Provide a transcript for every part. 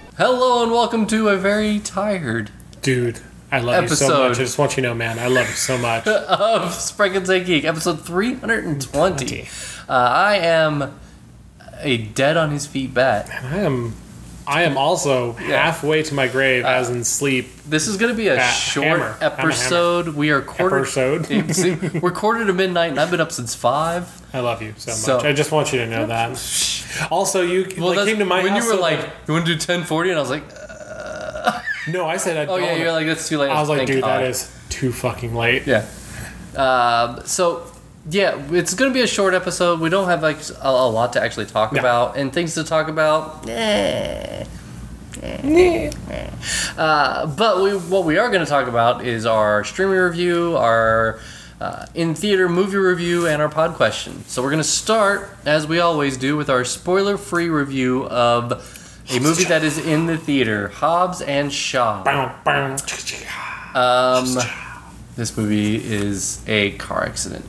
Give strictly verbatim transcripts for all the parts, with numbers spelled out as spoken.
Hello and welcome to a very tired Dude, I love episode you so much. I just want you to know, man, I love you so much. of Spreck and Say Geek, episode three hundred twenty. Uh, I am a dead on his feet bat. And I am, I am also Yeah. halfway to my grave, Uh, as in sleep. This is going to be a Bat- short hammer. I'm a hammer. episode. We are quarter Episode. we're quarter to midnight, and I've been up since five. I love you so much. So- I just want you to know that. Also, you Well, like, that's came to my when house. you were so- like, "You want to do ten forty?" and I was like, no, I said I "Oh don't. yeah, you're like that's too late." I was like, Thank dude, God. that is too fucking late. Yeah. Um, so, yeah, it's going to be a short episode. We don't have like a, a lot to actually talk No. about, and things to talk about. Eh. Eh. Uh, but we, what we are going to talk about is our streaming review, our uh, in-theater movie review, and our pod question. So we're going to start, as we always do, with our spoiler-free review of a movie that is in the theater, Hobbs and Shaw. Bow, bow. Um, this movie is a car accident.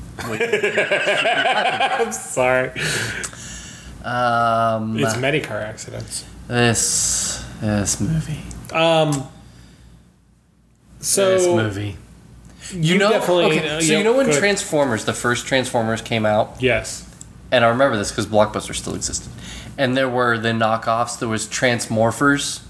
I'm sorry. Um, It's many car accidents. this this movie. Um. So this movie. You, you know, definitely- okay, uh, so yeah, you know when good. Transformers, the first Transformers came out, yes. and I remember this because Blockbuster still existed, and there were the knockoffs. There was Transmorphers.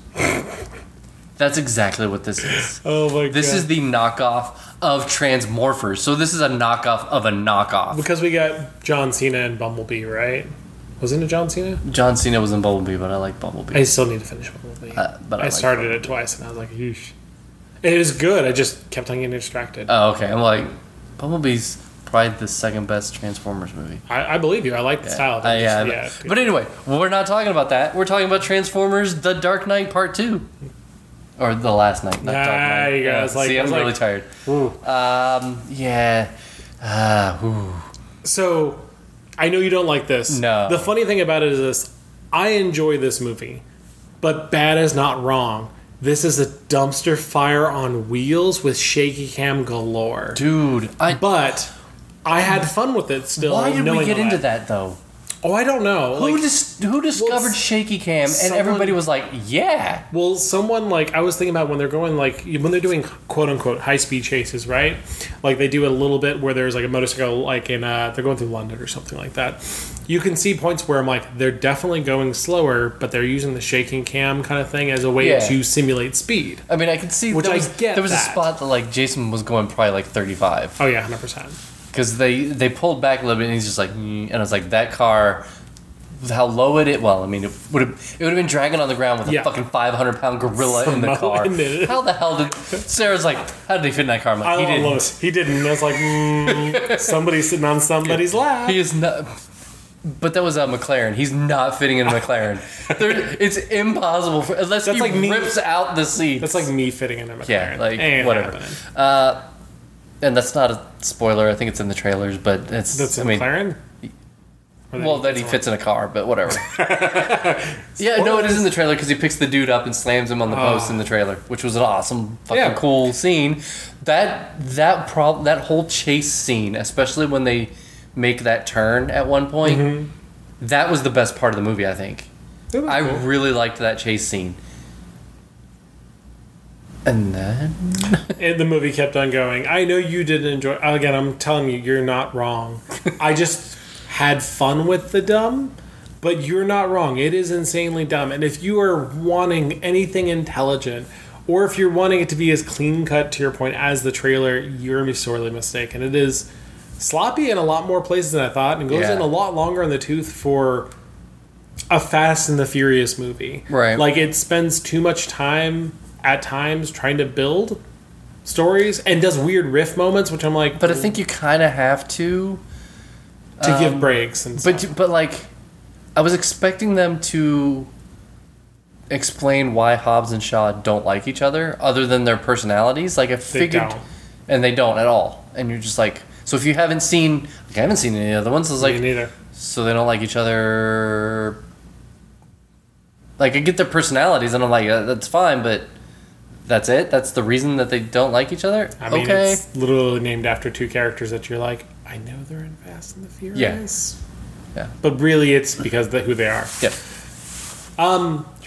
That's exactly what this is. Oh my god. This is the knockoff of Transmorphers. So this is a knockoff of a knockoff. Because we got John Cena and Bumblebee, right? Wasn't it John Cena? John Cena was in Bumblebee, but I like Bumblebee. I still need to finish Bumblebee. Uh, but I I, like started Bumblebee. it twice and I was like, yeesh. It was good. I just kept on getting distracted. Oh, okay. I'm like, Bumblebee's probably the second best Transformers movie. I, I believe you. I like the style. Of it. Uh, yeah, yeah. but anyway, we're not talking about that. We're talking about Transformers: The Dark Knight Part Two, or the Last Night. Not Dark Knight. There you go. Yeah, It's like- see, I'm it's really like- tired. Ooh. Um, yeah. Ah, ooh. So, I know you don't like this. No. The funny thing about it is this. I enjoy this movie, but bad is not wrong. This is a dumpster fire on wheels with shaky cam galore. Dude, I. But I had fun with it still. Why did we knowing get all into that though? Oh, I don't know. Who Like, dis- Who discovered well, shaky cam? And someone- everybody was like, "Yeah." Well, someone like I was thinking about when they're going like when they're doing quote unquote high speed chases, right? Like they do it a little bit where there's like a motorcycle like in uh they're going through London or something like that. You can see points where I'm like they're definitely going slower, but they're using the shaking cam kind of thing as a way Yeah. to simulate speed. I mean, I could see Which there I was, get there was that. a spot that like Jason was going probably like thirty-five. Oh yeah, one hundred percent. Because they, they pulled back a little bit, and he's just like, mm, and I was like, that car, how low it is. Well, I mean, it would have it would have been dragging on the ground with a Yeah. fucking five hundred pound gorilla in the car. Someone in it. How the hell did Sarah's like? How did he fit in that car? I'm like, I he don't didn't. know. He didn't. I was like, mm, somebody's sitting on somebody's lap. He is not. But that was a McLaren. He's not fitting in a McLaren. there, it's impossible for, unless That's he like me- rips out the seat. That's like me fitting in a McLaren. yeah, like Ain't whatever. happening. Uh, and that's not a spoiler. I think it's in the trailers, but it's. That's a I mean, McLaren. Or well, that he fits in a car, but whatever. yeah, no, it is in the trailer because he picks the dude up and slams him on the post in the trailer, which was an awesome, fucking Yeah. cool scene. That that prob- that whole chase scene, especially when they make that turn at one point, Mm-hmm. that was the best part of the movie. I think. It was I cool. really liked that chase scene. And then And the movie kept on going. I know you didn't enjoy. Again, I'm telling you, you're not wrong. I just had fun with the dumb, but you're not wrong. It is insanely dumb. And if you are wanting anything intelligent, or if you're wanting it to be as clean cut to your point as the trailer, you're sorely mistaken. It is sloppy in a lot more places than I thought, and goes Yeah. in a lot longer in the tooth for a Fast and the Furious movie. Right. Like it spends too much time at times trying to build stories and does weird riff moments, which I'm like, but I think you kind of have to. to give um, breaks and stuff. But but like, I was expecting them to explain why Hobbs and Shaw don't like each other, other than their personalities. Like I figured, don't. and they don't at all. And you're just like, so if you haven't seen, like, I haven't seen any other ones. So it's Me like, neither. so they don't like each other. Like I get their personalities, and I'm like, uh, that's fine, but that's it. That's the reason that they don't like each other. I mean, okay. it's literally named after two characters that you're like, I know they're in Fast and the Furious. Yeah. But really, it's because of who they are. Yeah. Um,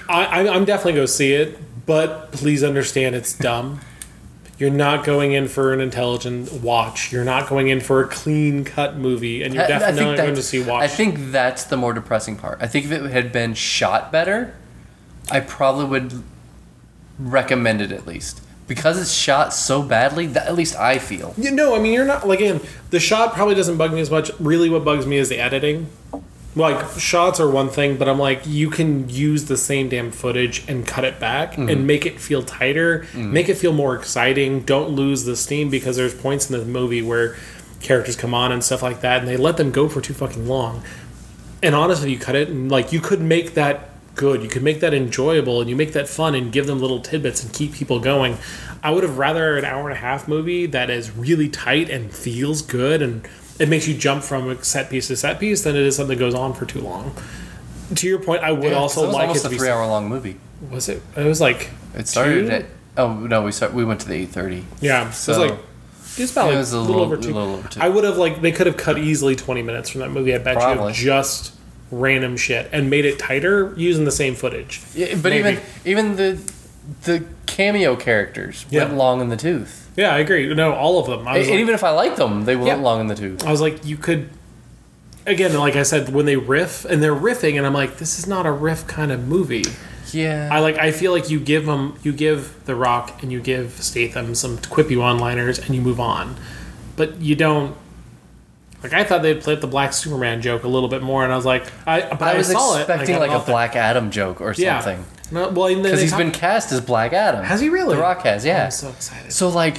I, I, I'm definitely going to see it, but please understand it's dumb. You're not going in for an intelligent watch. You're not going in for a clean cut movie, and you're I- I definitely think not going to that's- see watch. I think that's the more depressing part. I think if it had been shot better, I probably would recommend it at least. Because it's shot so badly, that at least I feel. You know, I mean, you're not like again. The shot probably doesn't bug me as much. Really, what bugs me is the editing. Like shots are one thing, but I'm like, you can use the same damn footage and cut it back mm-hmm. and make it feel tighter, mm-hmm. make it feel more exciting. Don't lose the steam because there's points in the movie where characters come on and stuff like that, and they let them go for too fucking long. And honestly, you cut it and like you could make that good. You could make that enjoyable and you make that fun and give them little tidbits and keep people going. I would have rather an hour and a half movie that is really tight and feels good and it makes you jump from set piece to set piece than it is something that goes on for too long. To your point, I would yeah, also it was like almost it to a be three hour long movie. Was it? It was like it started two? at oh no we start we went to the eight thirty. Yeah, so it was like it's about like it was a little, little, over two. little over two. I would have like they could have cut easily twenty minutes from that movie. I bet Probably. you of just random shit and made it tighter using the same footage. Yeah, but Maybe. even even the the cameo characters Yeah. went long in the tooth. Yeah, I agree. No, all of them. I And, was and like, even if I liked them, they went Yeah. long in the tooth. I was like, you could. Again, like I said, when they riff and they're riffing, and I'm like, this is not a riff kind of movie. Yeah. I like. I feel like you give them, you give The Rock and you give Statham some quippy one-liners, and you move on. But you don't. Like I thought they'd play up the Black Superman joke a little bit more, and I was like, I. But I, I was saw expecting it, like a Black. Black Adam joke or Yeah. something. No, well, because Because he's been cast as Black Adam. Has he really? The Rock has, yeah. I'm so excited. So like,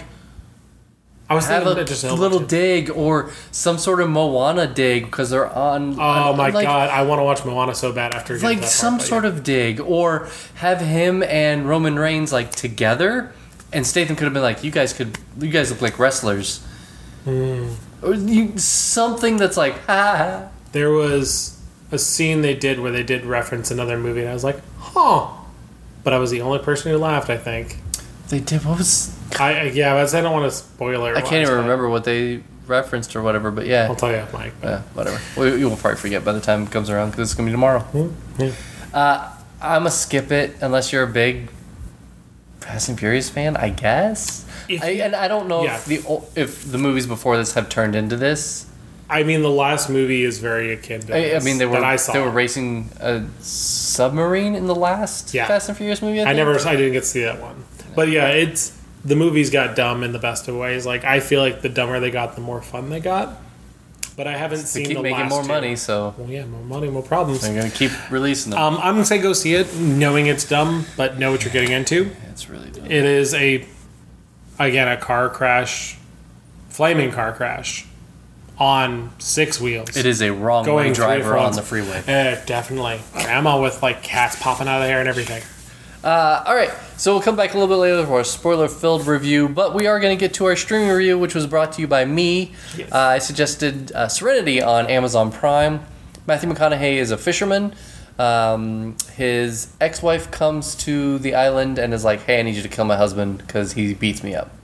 I was have thinking a Idris little Elba, too. dig or some sort of Moana dig because they're on. Oh on, my like, god, I want to watch Moana so bad after Like some sort of dig, or have him and Roman Reigns like together, and Statham could have been like, "You guys could, you guys look like wrestlers," Mm. or you, something that's like, "Ha." There was a scene they did where they did reference another movie, and I was like, huh. But I was the only person who laughed, I think. They did. What was? I, I Yeah, but I don't want to spoil it. I can't even remember what they referenced or whatever. But yeah, I'll tell you, Mike. yeah, whatever. We, you will probably forget by the time it comes around because it's gonna be tomorrow. Hmm? Yeah. Uh, I'm gonna skip it unless you're a big Fast and Furious fan, I guess. If I, you- and I don't know yeah. if the o- if the movies before this have turned into this. I mean, the last movie is very akin to I, I this mean, they were that I saw. they were racing a submarine in the last Yeah. Fast and Furious movie. I, I think? never, I didn't get to see that one. But yeah, it's the movies got dumb in the best of ways. Like I feel like the dumber they got, the more fun they got. But I haven't They seen keep the making last more two. money, so Well, yeah, more money, more problems. they're gonna keep releasing them. Um, I'm gonna say go see it, knowing it's dumb, but know what you're getting into. It's really dumb. It is a, again, a car crash, flaming car crash, on six wheels. It is a wrong Going way three driver to on four. the freeway. Uh, definitely. Grandma with like cats popping out of the hair and everything. Uh, all right, so we'll come back a little bit later for a spoiler-filled review, but we are going to get to our streaming review, which was brought to you by me. Yes. Uh, I suggested uh, Serenity on Amazon Prime. Matthew McConaughey is a fisherman. Um, his ex-wife comes to the island and is like, "Hey, I need you to kill my husband because he beats me up."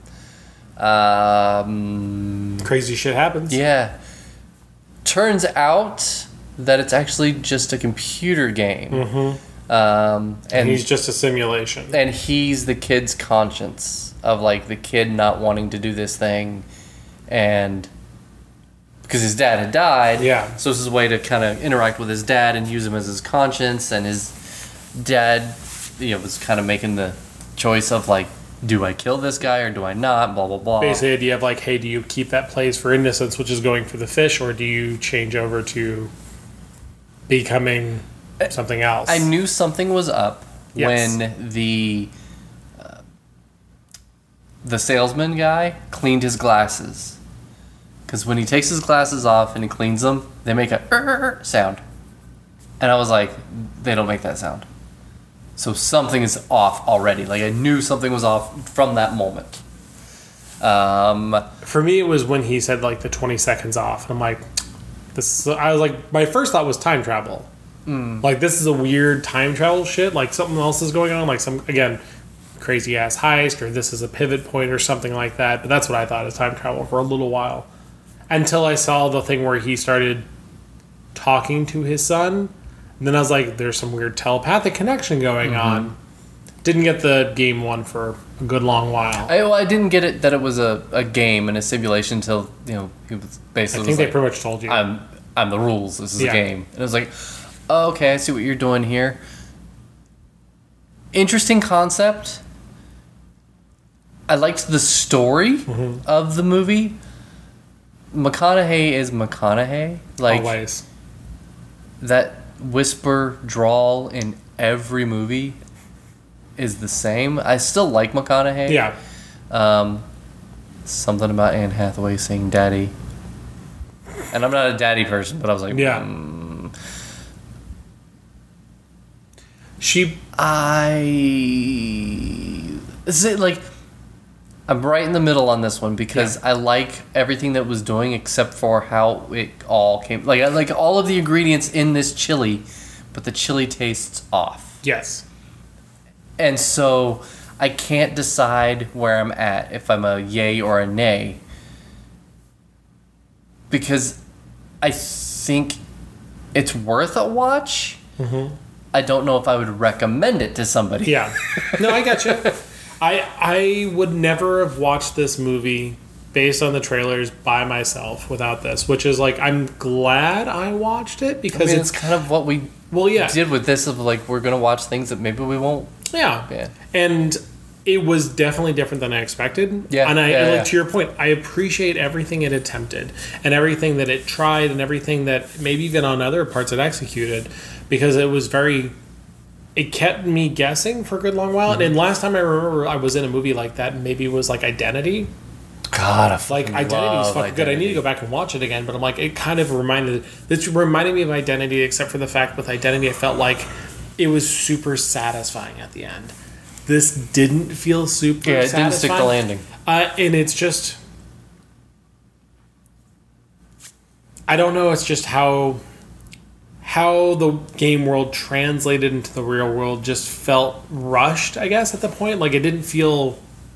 Um, Crazy shit happens. yeah. Turns out that it's actually just a computer game. Mm-hmm. Um, and And he's just a simulation. and he's the kid's conscience of like the kid not wanting to do this thing, and because his dad had died, Yeah. so this is a way to kind of interact with his dad and use him as his conscience. And his dad, you know, was kind of making the choice of like, do I kill this guy or do I not? Blah blah blah. Basically, the idea of like, hey, do you keep that place for innocence, which is going for the fish, or do you change over to becoming something else? I knew something was up Yes. when the uh, the salesman guy cleaned his glasses. Because when he takes his glasses off and he cleans them, they make a "er" sound. And I was like, they don't make that sound. So something is off already. Like I knew something was off from that moment. Um, For me, it was when he said like the twenty seconds off. I'm like, this. Is, I was like, my first thought was time travel. mm, Like this is a weird time travel shit. Like something else is going on. Like some again, crazy ass heist, or this is a pivot point or something like that. But that's what I thought of time travel for a little while, until I saw the thing where he started talking to his son. And then I was like, there's some weird telepathic connection going Mm-hmm. on. Didn't get the game one for a good long while. I, well, I didn't get it that it was a, a game and a simulation until, you know, he was I basically think was they like, pretty much told you. I'm I'm the rules. This is Yeah. a game. And it was like, oh, okay, I see what you're doing here. Interesting concept. I liked the story Mm-hmm. of the movie. McConaughey is McConaughey. Like Always. that whisper drawl in every movie is the same. I still like McConaughey. Yeah. Um, something about Anne Hathaway saying "daddy," and I'm not a daddy person, but I was like, Yeah. mm. She. I is it like I'm right in the middle on this one because Yeah. I like everything that was doing except for how it all came. Like I like all of the ingredients in this chili, but the chili tastes off. Yes. And so I can't decide where I'm at, if I'm a yay or a nay. Because I think it's worth a watch. Mm-hmm. I don't know if I would recommend it to somebody. Yeah. No, I got you. I I would never have watched this movie based on the trailers by myself without this, which is like I'm glad I watched it I because mean, it's it's kind of what we well, yeah, did with this of like, we're going to watch things that maybe we won't. yeah, Yeah. and it was definitely different than I expected. Yeah, and I yeah, and like yeah. to your point, I appreciate everything it attempted and everything that it tried and everything that maybe even on other parts it executed because it was very. It kept me guessing for a good long while. Mm-hmm. And last time I remember I was in a movie like that, maybe it was like Identity. God, I Like fucking Identity was love fucking good. I need to Identity. go back and watch it again, but I'm like, it kind of reminded this reminded me of Identity, except for the fact with Identity, I felt like it was super satisfying at the end. This didn't feel super. Yeah, it satisfying. didn't stick the landing. Uh, and it's just, I don't know. It's just how how the game world translated into the real world just felt rushed. I guess at the point, like it didn't feel.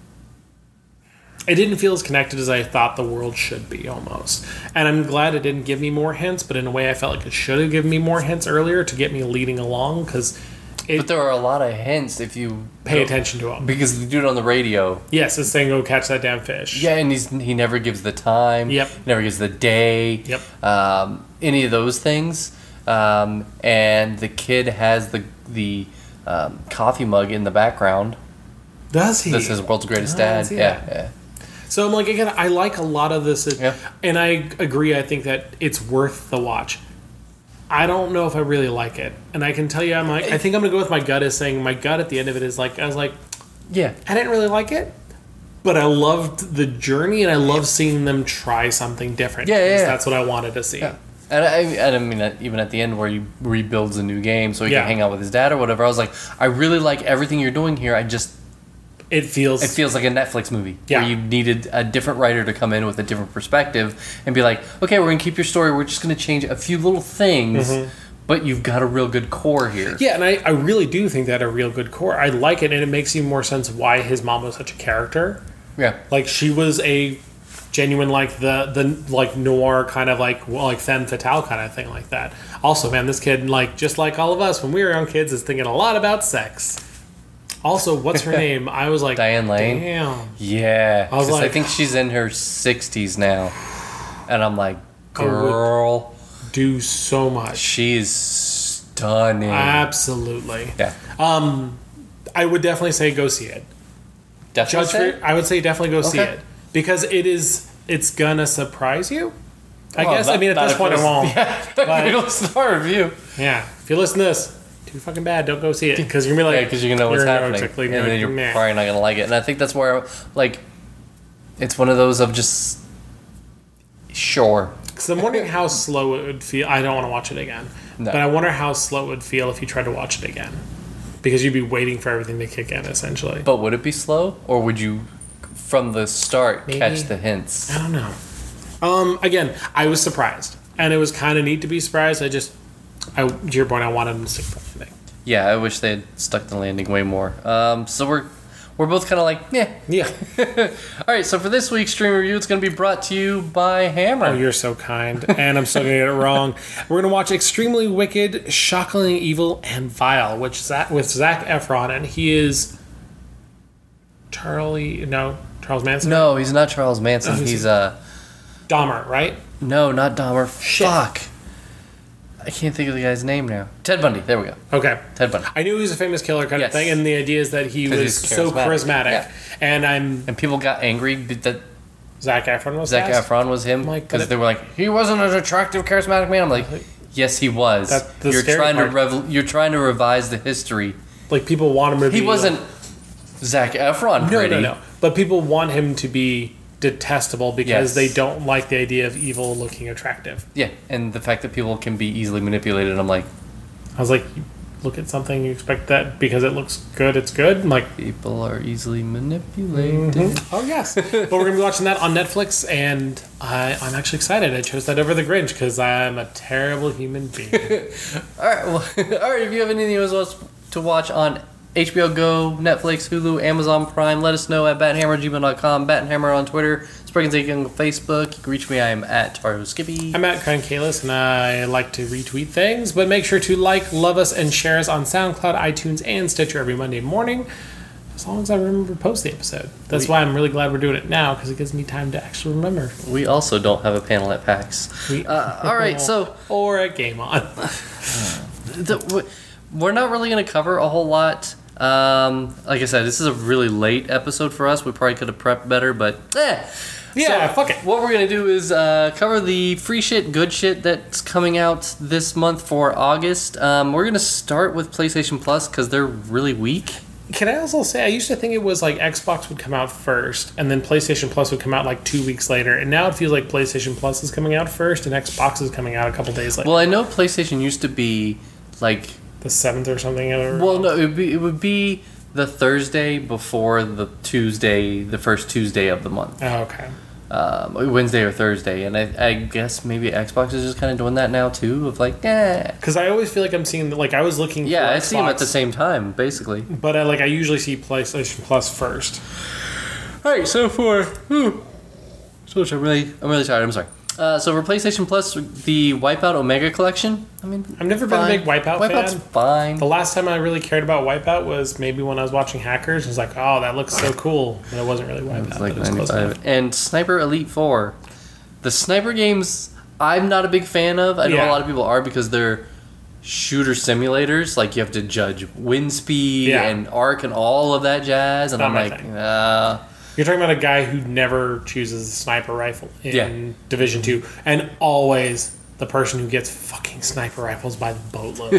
It didn't feel as connected as I thought the world should be, almost. And I'm glad it didn't give me more hints, but in a way I felt like it should have given me more hints earlier to get me leading along, because it But there are a lot of hints if you pay attention to them. because they do it on the radio. Yes, it's saying go catch that damn fish. Yeah, and he's he never gives the time. Yep. Never gives the day. Yep. Um, any of those things. Um, and the kid has the the um, coffee mug in the background. Does he? This is world's greatest I didn't dad. see Yeah, that. yeah. So I'm like, again, I like a lot of this, Yeah. and I agree. I think that it's worth the watch. I don't know if I really like it, and I can tell you, I'm like, I think I'm gonna go with my gut. Is saying my gut at the end of it is like, I was like, Yeah. I didn't really like it, but I loved the journey, and I love seeing them try something different. Yeah, yeah, because yeah. That's what I wanted to see. Yeah. And I, and I mean, uh, even at the end where he rebuilds a new game so he Yeah. can hang out with his dad or whatever, I was like, I really like everything you're doing here. I just, It feels. it feels like a Netflix movie Yeah. where you needed a different writer to come in with a different perspective and be like, okay, we're going to keep your story. We're just going to change a few little things, but you've got a real good core here. Mm-hmm. Yeah, and I, I really do think that a real good core. I like it, and it makes even more sense why his mom was such a character. Yeah. Like she was a genuine, like the the like noir kind of like well, like femme fatale kind of thing like that. Also, man, this kid, like just like all of us when we were young kids, is thinking a lot about sex. Also, what's her name? I was like Diane Lane? Damn. Yeah. I was 'cause I like- think she's in her sixties now. And I'm like, I would- girl, Do so much. she's stunning. Absolutely. yeah. Um, I would definitely say go see it. Definitely. Judge say? for, I would say definitely go see Okay. it because it is. It's gonna surprise you. I Well, guess. I not- mean, at not this if point, it was- won't. Yeah. But- It'll start review. Yeah. If you listen to this, too fucking bad. Don't go see it because you're gonna be Yeah, like, because you're gonna know what's you're happening, neurotically and then you're meh. probably not gonna like it. And I think that's where, like, it's one of those of just sure. Because I'm wondering how slow it would feel. I don't want to watch it again, No. but I wonder how slow it would feel if you tried to watch it again, because you'd be waiting for everything to kick in essentially. But would it be slow, or would you, from the start, Maybe. catch the hints? I don't know. Um, again, I was surprised, and it was kind of neat to be surprised. I just, I, to your point, I wanted them to stick the landing. Yeah, I wish they had stuck the landing way more. Um, so we're we're both kind of like, yeah. Yeah. All right, so for this week's stream review, it's going to be brought to you by Hammer. Oh, you're so kind. And I'm still going to get it wrong. We're going to watch Extremely Wicked, Shockingly Evil, and Vile, which Zach, with Zac Efron, and he is Charlie, no, Charles Manson? No, he's not Charles Manson. Oh, he's, uh... Dahmer, right? No, not Dahmer. Shit. Fuck. I can't think of the guy's name now. Ted Bundy. There we go. Okay. Ted Bundy. I knew he was a famous killer kind Yes. of thing, and the idea is that he 'Cause was he's so charismatic. charismatic. Yeah. And I'm... And people got angry that Zac Efron was Zac cast? Efron was him Like, because but- they were like, he wasn't an attractive, charismatic man. I'm like, yes, he was. That's the you're scary trying part. to rev- You're trying to revise the history. Like, people want him to be... He wasn't Zac Efron No, pretty. no, no. But people want him to be detestable because Yes. they don't like the idea of evil looking attractive. Yeah, and the fact that people can be easily manipulated. I'm like, I was like, you look at something, you expect that because it looks good, it's good? I'm like, people are easily manipulated. oh, yes. But we're going to be watching that on Netflix, and I, I'm actually excited. I chose that over The Grinch because I'm a terrible human being. All right, well, all right. If you have anything else else to watch on H B O Go, Netflix, Hulu, Amazon Prime, let us know at battenhammer at gmail dot com, battenhammer on Twitter, Spriggins on Facebook. You can reach me. I am at Tario Skippy. I'm at Cran Kalis, and I like to retweet things, but make sure to like, love us, and share us on SoundCloud, iTunes, and Stitcher every Monday morning, as long as I remember to post the episode. That's We- why I'm really glad we're doing it now, because it gives me time to actually remember. We also don't have a panel at PAX. We- Uh, all right, so or at Game On. the, w- we're not really going to cover a whole lot. Um, like I said, this is a really late episode for us. We probably could have prepped better, but eh. Yeah, So, fuck it. What we're going to do is uh, cover the free shit, good shit that's coming out this month for August. Um, we're going to start with PlayStation Plus because they're really weak. Can I also say, I used to think it was like Xbox would come out first, and then PlayStation Plus would come out like two weeks later, and now it feels like PlayStation Plus is coming out first, and Xbox is coming out a couple days later. Well, I know PlayStation used to be like... The seventh or something. Or, Well, no, it would be, it would be the Thursday before the Tuesday, the first Tuesday of the month. Oh, okay. Um, Wednesday or Thursday, and I, I guess maybe Xbox is just kind of doing that now too, of like, eh. Because I always feel like I'm seeing, like, I was looking Yeah, for I see them at Xbox, the same time, basically. But I, like, I usually see PlayStation Plus first. All right, so for whew, so which I'm really, I'm really tired. I'm sorry. Uh, so for PlayStation Plus, the Wipeout Omega Collection. I mean, I've never been a fine. big Wipeout Wipeout's fan. fine. The last time I really cared about Wipeout was maybe when I was watching Hackers. I was like, oh, that looks so cool. But it wasn't really Wipeout. It's like but it was close enough. ninety-five. And Sniper Elite Four. The sniper games, I'm not a big fan of. I know Yeah. a lot of people are because they're shooter simulators. Like you have to judge wind speed Yeah. and arc and all of that jazz. And Not I'm my like, thing. uh, You're talking about a guy who never chooses a sniper rifle in Yeah. Division two, and always the person who gets fucking sniper rifles by the boatload.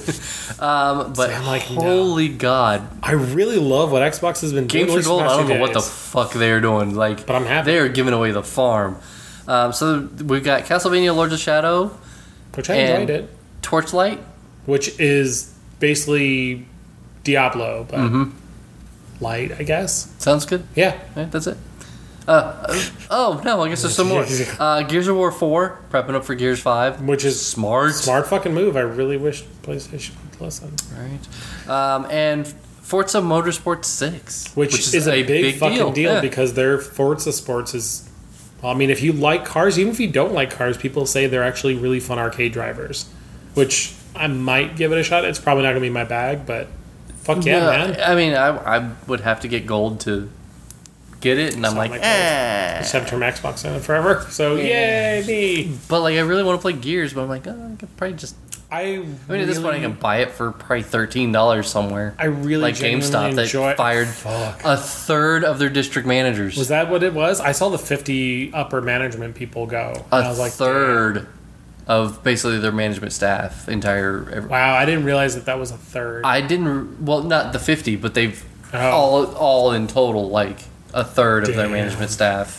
um, but I'm like, no. holy god, I really love what Xbox has been doing. Games at for least Gold. the I past don't few know what the days. fuck they're doing. Like, But I'm happy. they are giving away the farm. Um, so we've got Castlevania: Lords of Shadow, Which I and- enjoyed it. Torchlight. Which is basically Diablo, but Mm-hmm. light, I guess. Sounds good. Yeah. Yeah, that's it. Uh, uh, oh no, I guess there's some more. Uh, Gears of War four, prepping up for Gears five. Which is Smart. smart fucking move. I really wish PlayStation would listen. Right. Um, and Forza Motorsport six, Which, is, a big, fucking deal, Yeah. because their Forza Sports is. Well, I mean, if you like cars, even if you don't like cars, people say they're actually really fun arcade drivers. Which I might give it a shot. It's probably not gonna be my bag, but fuck yeah, man. I mean, I, I would have to get gold to get it, and I'm Sound like, like eh. Just have to turn Xbox on it forever. So yay me! But like, I really want to play Gears, but I'm like, oh, I could probably just. I I mean, at this point, I really- can buy it for probably thirteen dollars somewhere. I really like genuinely GameStop that enjoy- fired Fuck. a third of their district managers. Was that what it was? I saw the fifty upper management people go. a and I was like, third of basically their management staff, entire. damn. Wow, I didn't realize that that was a third. I didn't. Well, not the fifty, but they've Oh. all all in total like a third of their Damn. management staff.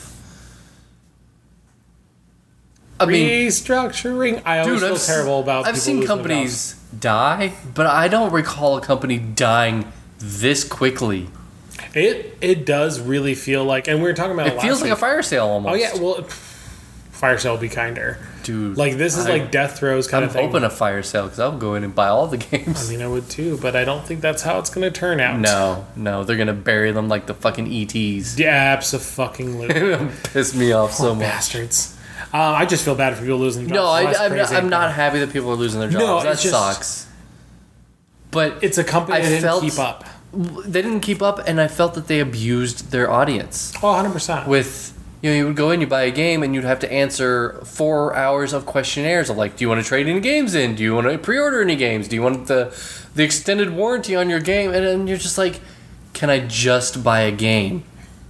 I mean, Restructuring. I always dude, feel I've, terrible about. I've people seen losing companies die, but I don't recall a company dying this quickly. jobs. It it does really feel like, and we were talking about it, It feels last like a week. fire sale almost. Oh yeah, well, fire sale will be kinder. Dude, Like, this is I, like death throes kind I'm of thing. hoping a fire sale because I'll go in and buy all the games. I mean, I would too, but I don't think that's how it's going to turn out. No, no, they're gonna bury them like the fucking E Ts. Yeah, abso-fucking-lutely. Piss me off so Poor much. bastards. Um, I just feel bad for people losing jobs. No, I, That's I'm, not, crazy. I'm not happy that people are losing their jobs. No, that it's just- sucks. But It's a company I that didn't felt- keep up. they didn't keep up, and I felt that they abused their audience. Oh, one hundred percent. With you know, you would go in, you buy a game, and you'd have to answer four hours of questionnaires of like, do you want to trade any games in? Do you want to pre-order any games? Do you want the the extended warranty on your game? And then you're just like, can I just buy a game?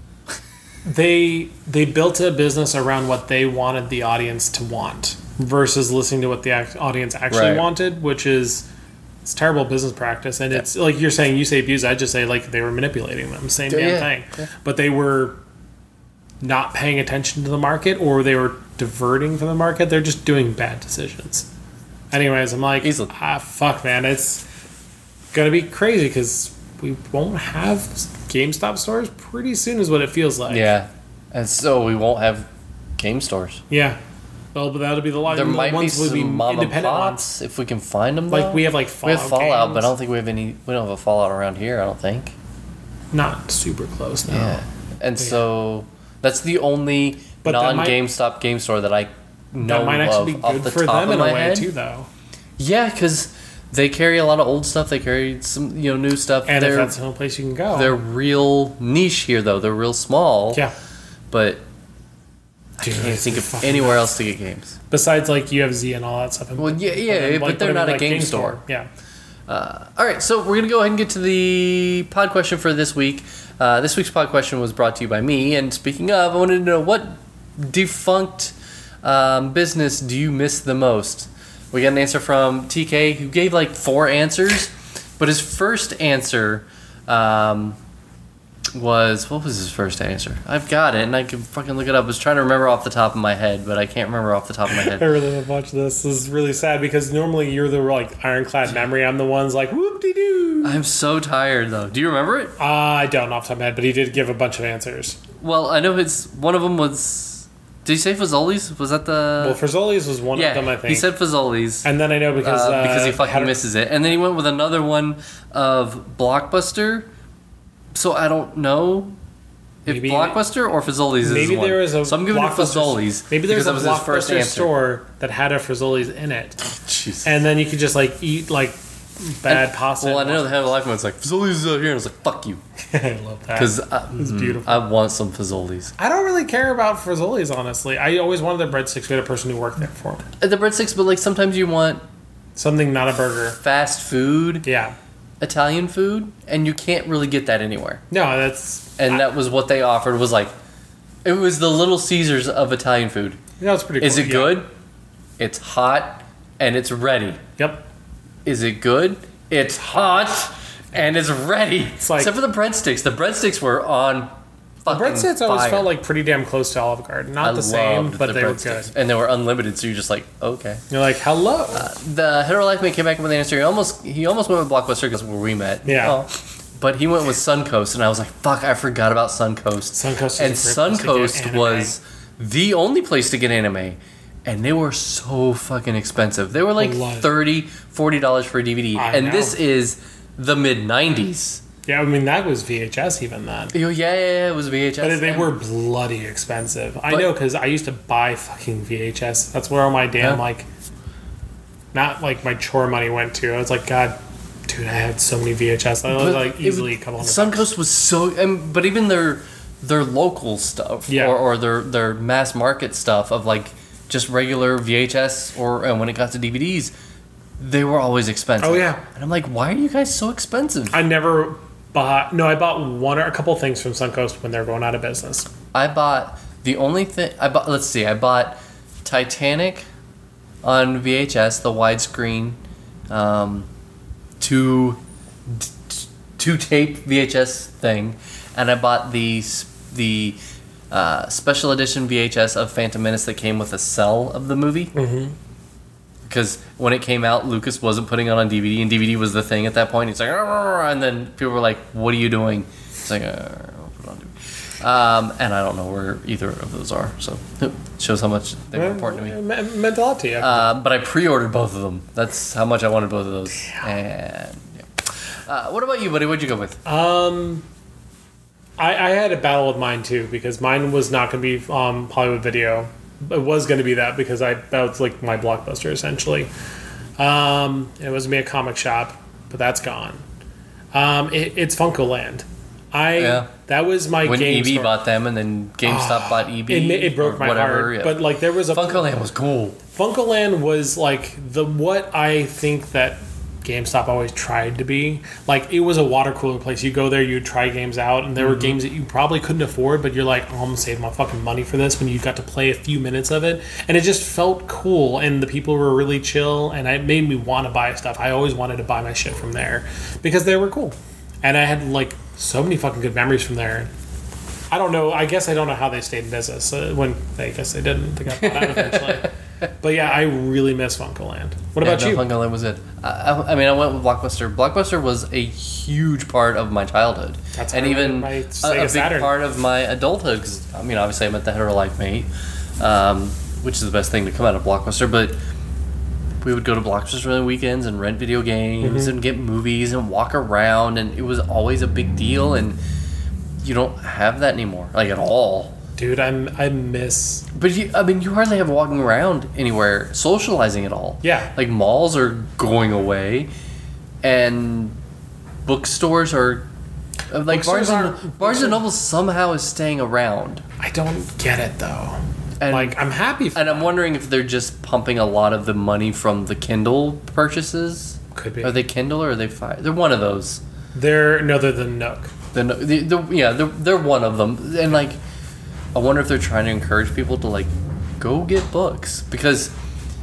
They they built a business around what they wanted the audience to want versus listening to what the ac- audience actually Right. wanted, which is it's terrible business practice. And it's like you're saying, you say abuse. I just say like they were manipulating them. Same damn Yeah. thing. Yeah. But they were not paying attention to the market, or they were diverting from the market. They're just doing bad decisions. Anyways, I'm like, Easily. ah, fuck, man, it's gonna be crazy because we won't have GameStop stores pretty soon, is what it feels like. Yeah, and so we won't have game stores. Yeah. Well, but that'll be the lot. There the might be ones will some be mom and independent ones. pops if we can find them. Like though. we have like we Fallout. have Fallout, games. but I don't think we have any. We don't have a Fallout around here. I don't think. Not super close now. Yeah, and so that's the only But that might- non-GameStop game store that I know That might actually of be off good the for top them of in my a way head. too, though. Yeah, because they carry a lot of old stuff. They carry some you know new stuff. And they're if that's the only place you can go, they're real niche here though. They're real small. yeah. but Dude, I can't it's think of fucking anywhere nuts. else to get games. Besides, like U F Z and all that stuff. Well, yeah, yeah, then, but like, they're put 'em not in, a game store. Yeah. Uh, all right, so we're going to go ahead and get to the pod question for this week. Uh, this week's pod question was brought to you by me. And speaking of, I wanted to know what defunct um, business do you miss the most? We got an answer from T K who gave like four answers, but his first answer um, was what was his first answer? I've got it, and I can fucking look it up. I was trying to remember off the top of my head, but I can't remember off the top of my I head. really love watching this. This is really sad because normally you're the like ironclad memory. I'm the one's like whoop de doo. I'm so tired though. Do you remember it? Uh, I don't off the top of my head, but he did give a bunch of answers. Well, I know his one of them was. Did he say Fazoli's? Was that the? Well, Fazoli's was one yeah, of them, I think. he said Fazoli's. and then I know because uh, uh, because he fucking had a- misses it, and then he went with another one of Blockbuster. So I don't know if Maybe- Blockbuster or Fazoli's is Maybe one. there was a so I'm giving it Blockbuster- Fazoli's. Maybe there's because a that was his first Blockbuster answer. store that had a Fazoli's in it, Jeez. and then you could just like eat like bad And- pasta. Well, I and know the head of life was like Fazoli's is out here, and I was like, "Fuck you," I love that. because It's beautiful. I want some Fazoli's. I don't really care about Fazoli's, honestly. I always wanted the breadsticks. We had a person who worked there for me. Uh, The breadsticks, but like sometimes you want Something not a burger. fast food, Yeah. Italian food, and you can't really get that anywhere. No, that's And I, that was what they offered. Was like, it was the Little Caesars of Italian food. no, it's pretty. Cool. Is it Yeah. good? It's hot and it's ready. Yep. Is it good? It's hot and it's ready. like- Except for the breadsticks. The breadsticks were on. The fucking breadsticks always fire. felt like pretty damn close to Olive Garden. Not I the same, loved but the they were breadsticks. good. And they were unlimited, so you're just like, okay. You're like, hello. The hetero life mate came back with an answer. He almost he almost went with Blockbuster because where we met. Yeah. Oh. But he went with Suncoast, and I was like, fuck, I forgot about Suncoast. Suncoast is and a great place to get Suncoast anime. was the only place to get anime. And they were so fucking expensive. They were like A lot. thirty dollars, forty dollars for a D V D. I and know. this is the mid nineties. Yeah, I mean that was V H S even then. Yeah, yeah, yeah, it was V H S. But they and- were bloody expensive. I But- know because I used to buy fucking V H S. That's where all my damn Yeah. like, not like my chore money went to. I was like, God, dude, I had so many V H S. I was But like it easily was- a couple hundred. bucks. Suncoast was so, and, but even their their local stuff, Yeah. or, or their their mass market stuff of like just regular V H S, or and when it got to D V Ds, they were always expensive. Oh, yeah. and I'm like, why are you guys so expensive? I never bought. No, I bought one or a couple things from Suncoast when they're going out of business. I bought the only thing I bought. Let's see, I bought Titanic on V H S, the widescreen, um, two two tape V H S thing, and I bought the s- the uh, special edition V H S of Phantom Menace that came with a cell of the movie. Mm-hmm. Because when it came out, Lucas wasn't putting it on D V D, and D V D was the thing at that point. He's like, "Arr!" and then people were like, "What are you doing?" It's like, uh, I'll put it on D V D. Um, and I don't know where either of those are, so it shows how much they were important to me. Me- meant a lot to you. Uh, but I pre-ordered both of them. That's how much I wanted both of those. And yeah. Uh, what about you, buddy? What'd you go with? Um, I, I had a battle with mine too because mine was not going to be um, Hollywood Video. It was going to be that because I that was like my Blockbuster essentially. Um, it was going to be a comic shop, but that's gone. Um, it, it's Funkoland. I Yeah. that was my When game E B store. bought them, and then GameStop bought E B. It, ma- it broke or my whatever, heart. yeah. But like there was a Funkoland was cool. Funkoland was like the what I think that GameStop always tried to be. Like it was a water cooler place. You go there, you try games out, and there Mm-hmm. were games that you probably couldn't afford, but you're like, oh, I'm gonna save my fucking money for this. When you got to play a few minutes of it, and it just felt cool, and the people were really chill, and it made me want to buy stuff. I always wanted to buy my shit from there because they were cool, and I had like so many fucking good memories from there. I don't know. I guess I don't know how they stayed in business uh, when I guess they didn't. They got bought out eventually. But yeah, I really miss Funkoland. What about yeah, you? No, Funkoland was it. I, I, I mean, I went with Blockbuster. Blockbuster was a huge part of my childhood, That's and how I even met my a, Sega a big Saturn. part of my adulthood. Because I mean, obviously, I met the hetero life mate, um, which is the best thing to come out of Blockbuster. But we would go to Blockbuster on the weekends and rent video games Mm-hmm. and get movies and walk around, and it was always a big deal. And you don't have that anymore, like at all. Dude, I'm I miss. But you, I mean, you hardly have walking around anywhere, socializing at all. Yeah. Like malls are going away, and bookstores are uh, like Bookstores Barnes and, aren't- Barnes and Noble somehow is staying around, I don't get it though. and Like I'm happy. For and I'm wondering if they're just pumping a lot of the money from the Kindle purchases. Could be. Are they Kindle or are they Fire? They're one of those. They're no, they're the Nook. The, the, the yeah, they're, they're one of them, and like, I wonder if they're trying to encourage people to like go get books because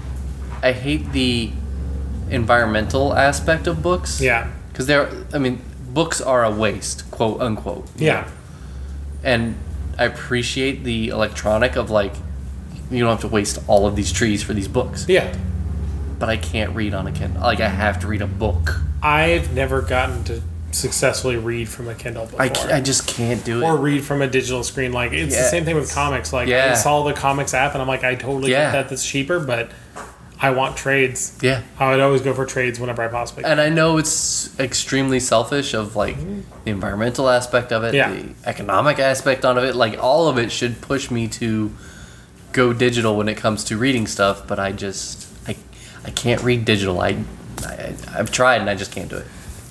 I hate the environmental aspect of books. Yeah. Because they're, I mean, books are a waste, quote unquote. Yeah. And I appreciate the electronic of like, you don't have to waste all of these trees for these books. Yeah. But I can't read on a Kindle. Like I have to read a book. I've never gotten to successfully read from a Kindle before. I, ca- I just can't do it. or read from a digital screen. Like it's the Yeah. same thing with comics. Like I Yeah. install the comics app and I'm like, I totally Yeah. get that that's cheaper, but I want trades. yeah. I would always go for trades whenever I possibly can. And I know it's extremely selfish of like the environmental aspect of it, Yeah. the economic aspect on of it. Like all of it should push me to go digital when it comes to reading stuff. But I just I I can't read digital. I, I I've tried and I just can't do it.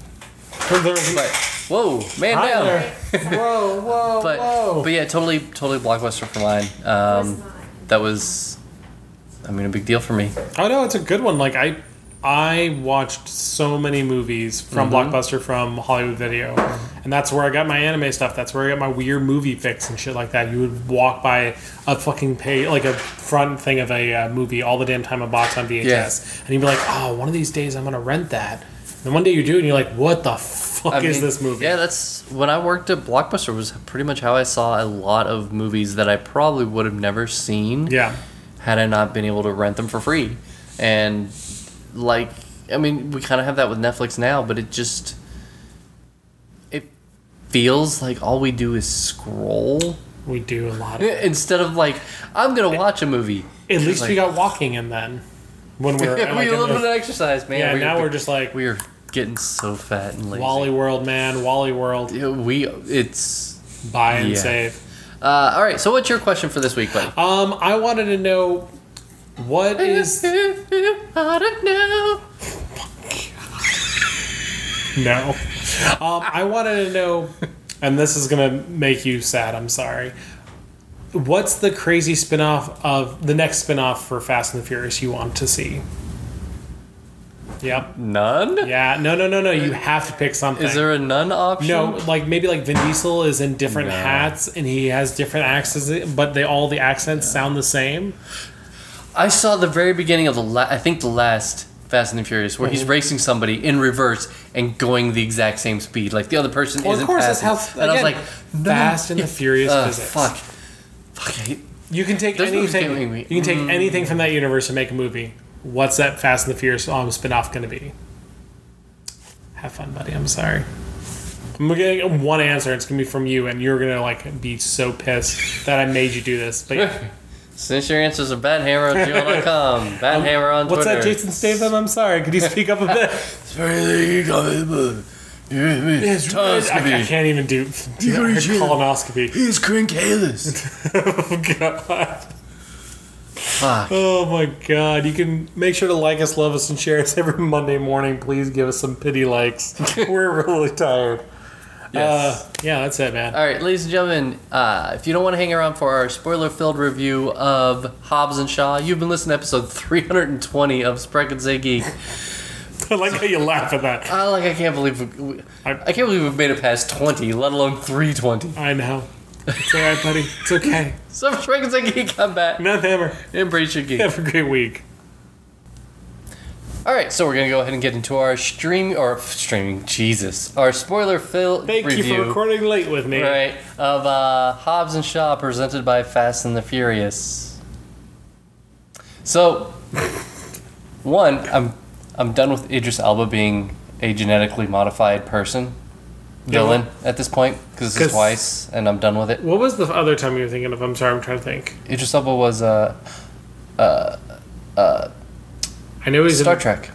But whoa, man Hi down. there. Whoa, whoa, But whoa. but yeah, totally totally Blockbuster for mine. Um, that was, I mean, a big deal for me. Oh no, it's a good one. Like I, I watched so many movies from Mm-hmm. Blockbuster, from Hollywood Video, and that's where I got my anime stuff. That's where I got my weird movie fix and shit like that. You would walk by a fucking page, like a front thing of a uh, movie, all the damn time a box on V H S, and you'd be like, "Oh, one of these days I'm gonna rent that." And one day you do, and you're like, "What the fuck I is mean, this movie?" Yeah, that's when I worked at Blockbuster was pretty much how I saw a lot of movies that I probably would have never seen Yeah. had I not been able to rent them for free. And like, I mean, we kind of have that with Netflix now, but it just it feels like all we do is scroll We do a lot. Of instead of like I'm gonna watch a movie. At least like, we got walking in then. When we were we like, a in little the- bit of exercise, man. yeah, we now are, we're just like we are getting so fat and lazy. Wally World, man. Wally World. Yeah, we it's Buy and Yeah. save. uh, all right. So, what's your question for this week, buddy? Um, I wanted to know what is I don't know. no. Um, I wanted to know, and this is gonna make you sad. I'm sorry. What's the crazy spin-off of the next spin-off for Fast and the Furious you want to see? Yep. None? Yeah. No. No. No. No. You have to pick something. Is there a none option? No, like maybe like Vin Diesel is in different No. hats and he has different accents, but they all the accents sound the same. I saw the very beginning of the la- I think the last Fast and the Furious where he's Mm-hmm. racing somebody in reverse and going the exact same speed, like the other person Well, isn't of course, that's passing. how. and I was again, like, no. Fast and the Furious Uh, physics. fuck. Fuck. I hate- You can take Those movies anything. get me- You can take Mm. anything from that universe and make a movie. What's that Fast and the Furious um, spin-off going to be? Have fun, buddy. I'm sorry. I'm getting one answer. It's gonna be from you, and you're gonna like be so pissed that I made you do this. But yeah. Since your answers are bathammer at gmail dot com, bathammer on What's Twitter. that, Jason Statham? I'm sorry. Could you speak up a bit? Yes, I, I can't even do, do colonoscopy. He's Crincalis. Oh god. Fuck. Oh my god. You can make sure to like us, love us, and share us every Monday morning. Please give us some pity likes. We're really tired. Yes. Uh, yeah, that's it, man. All right, ladies and gentlemen, uh, if you don't want to hang around for our spoiler-filled review of Hobbs and Shaw, you've been listening to episode three hundred twenty of Sprek and Say Geek. I like how you laugh at that. I like. I can't believe we, I, I can't believe we've made it past twenty, let alone three twenty. I know. It's all right, buddy. It's okay. So Sprek and Say Geek, come back. Math Hammer. Embrace your geek. Have a great week. All right, so we're gonna go ahead and get into our stream or streaming. Jesus, our spoiler-filled Thank review. you for recording late with me. Right, of uh, Hobbs and Shaw, presented by Fast and the Furious. So, one, I'm I'm done with Idris Elba being a genetically modified person, villain at this point, because this is twice, and I'm done with it. What was the other time you were thinking of? I'm sorry, I'm trying to think. Idris Elba was uh, uh, uh, I know he's Star in, Trek.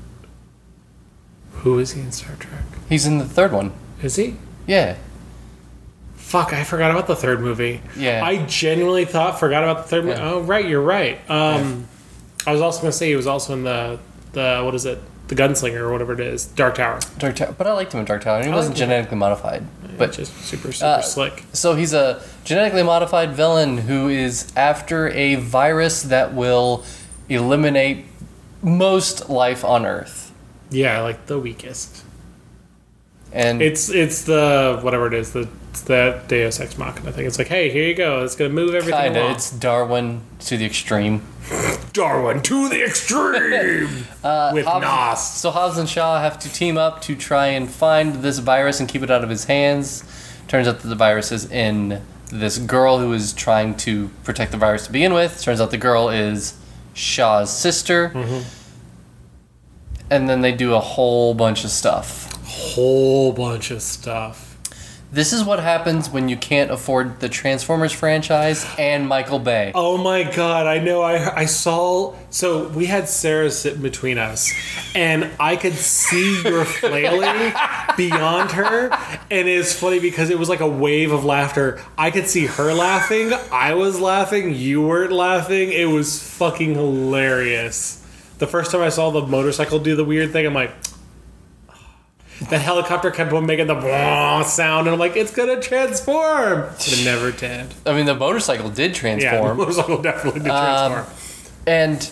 Who is he in Star Trek? He's in the third one. Is he? Yeah. Fuck, I forgot about the third movie. Yeah. I genuinely thought, forgot about the third movie. Yeah. Oh, right, you're right. Um, yeah. I was also going to say he was also in the, the, what is it? The Gunslinger or whatever it is. Dark Tower. Dark Tower. But I liked him in Dark Tower. He I wasn't liked him. genetically modified. But just super, super uh, slick. So he's a genetically modified villain who is after a virus that will eliminate most life on Earth. Yeah, like the weakest. And It's it's the, whatever it is, the it's that Deus Ex Machina thing. It's like, hey, here you go. It's going to move everything kinda, along. it's Darwin to the extreme. Darwin to the extreme! Uh, With Hobbs, Nos. So Hobbs and Shaw have to team up to try and find this virus and keep it out of his hands. Turns out that the virus is in this girl who is trying to protect the virus to begin with. Turns out the girl is Shaw's sister. Mm-hmm. And then they do a whole bunch of stuff. Whole bunch of stuff. This is what happens when you can't afford the Transformers franchise and Michael Bay. Oh my god, I know. I I saw. So we had Sarah sitting between us, and I could see your flailing beyond her. And it's funny because it was like a wave of laughter. I could see her laughing. I was laughing. You weren't laughing. It was fucking hilarious. The first time I saw the motorcycle do the weird thing, I'm like, the helicopter kept on making the sound, and I'm like, it's gonna transform. But it never did. I mean, the motorcycle did Yeah, the transform. motorcycle definitely did transform. Um, and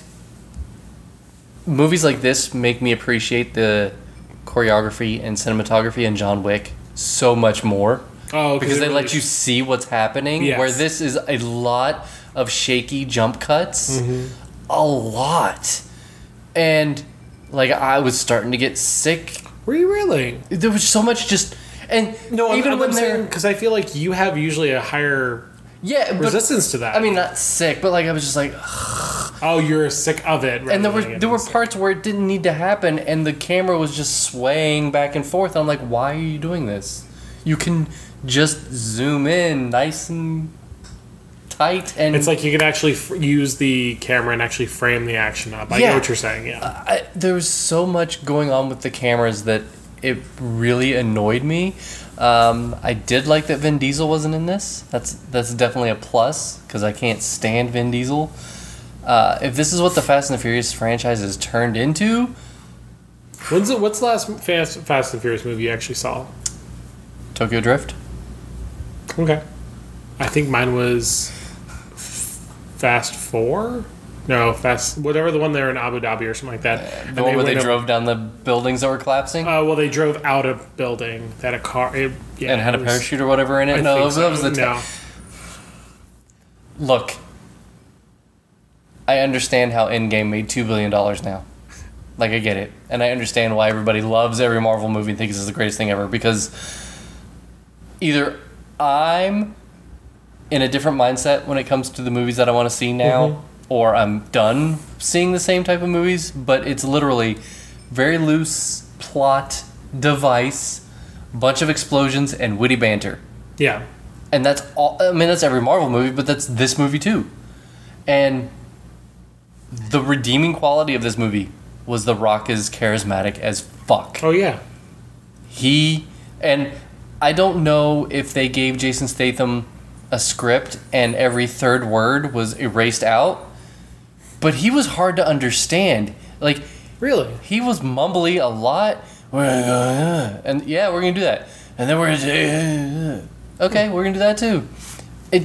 movies like this make me appreciate the choreography and cinematography in John Wick so much more. Oh, because it they really let you sh- see what's happening. Yes. Where this is a lot of shaky jump cuts. Mm-hmm. A lot. And like I was starting to get sick. Were you really? There was so much just and No, even I'm, when I'm they're saying because I feel like you have usually a higher yeah but, resistance to that. I mean, not sick, but like I was just like, oh, you're sick of it. and there rather were than there were sick. parts where it didn't need to happen, and the camera was just swaying back and forth. I'm like, why are you doing this? You can just zoom in, nice and tight, and It's like you could actually f- use the camera and actually frame the action up. I Yeah. know what you're saying. Yeah. I, there was so much going on with the cameras that it really annoyed me. Um, I did like that Vin Diesel wasn't in this. That's that's definitely a plus because I can't stand Vin Diesel. Uh, if this is what the Fast and the Furious franchise has turned into, When's it? What's the last Fast, Fast and Furious movie you actually saw? Tokyo Drift. Okay. I think mine was Fast Four. No, Fast whatever the one there in Abu Dhabi or something like that. The one where they went up- drove down the buildings that were collapsing Uh, well, they drove out a building that a car. It, yeah, and had a it was- parachute or whatever in it. I no, think that so. was the. no. Look, I understand how Endgame made two billion dollars now. Like, I get it. And I understand why everybody loves every Marvel movie and thinks it's the greatest thing ever. Because either I'm in a different mindset when it comes to the movies that I want to see now, Mm-hmm. or I'm done seeing the same type of movies. But it's literally very loose plot device, bunch of explosions and witty banter. Yeah. And that's all. I mean, that's every Marvel movie, but that's this movie too. And the redeeming quality of this movie was The Rock is charismatic as fuck. Oh, yeah. He, and I don't know if they gave Jason Statham a script and every third word was erased out, but he was hard to understand. Like, really? He was mumbly a lot. And yeah, we're going to do that. And then we're going to do, okay, we're going to do that too. It,